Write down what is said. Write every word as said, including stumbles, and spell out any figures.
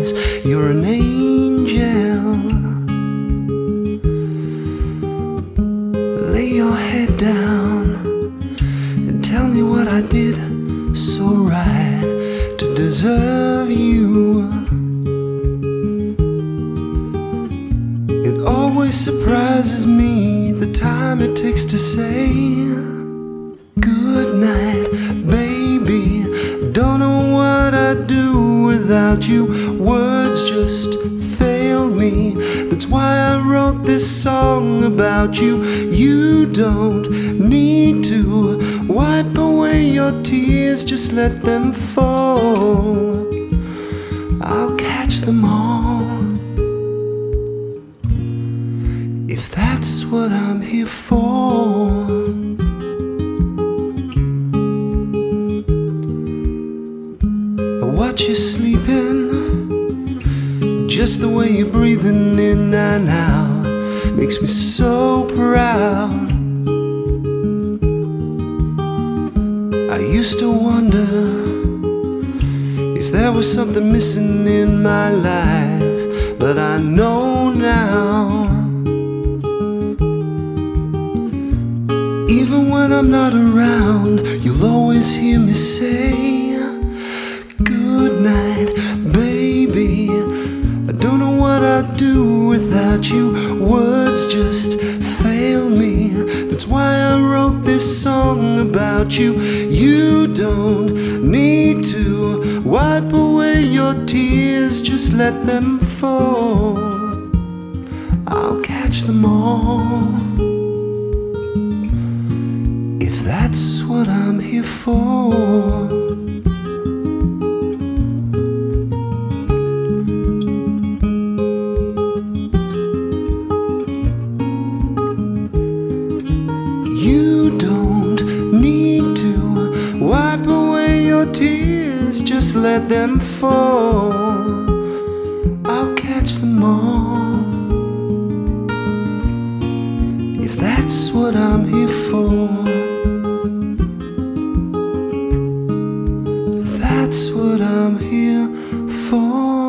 eyes, you're an angel. Lay your head down and tell me what I did so right to deserve you. It always surprises me the time it takes to say good night, baby. Don't know what I'd do without you. Words just fail me. That's why I wrote this song about you. You don't need to wipe away your tears, just let them fall. I'll catch them all, if that's what I'm here for. I watch you sleeping, just the way you're breathing in and out makes me so proud. I used to wonder if there was something missing in my life, but I know now. Even when I'm not around, you'll always hear me say good night, baby. I don't know what I'd do without you. Words just fail me. That's why I wrote this song about you. You don't need to wipe away your tears, just let them fall. I'll catch them all, if that's what I'm here for. You don't need to wipe away your tears, just let them fall. I'll catch them all, if that's what I'm here for. That's what I'm here for.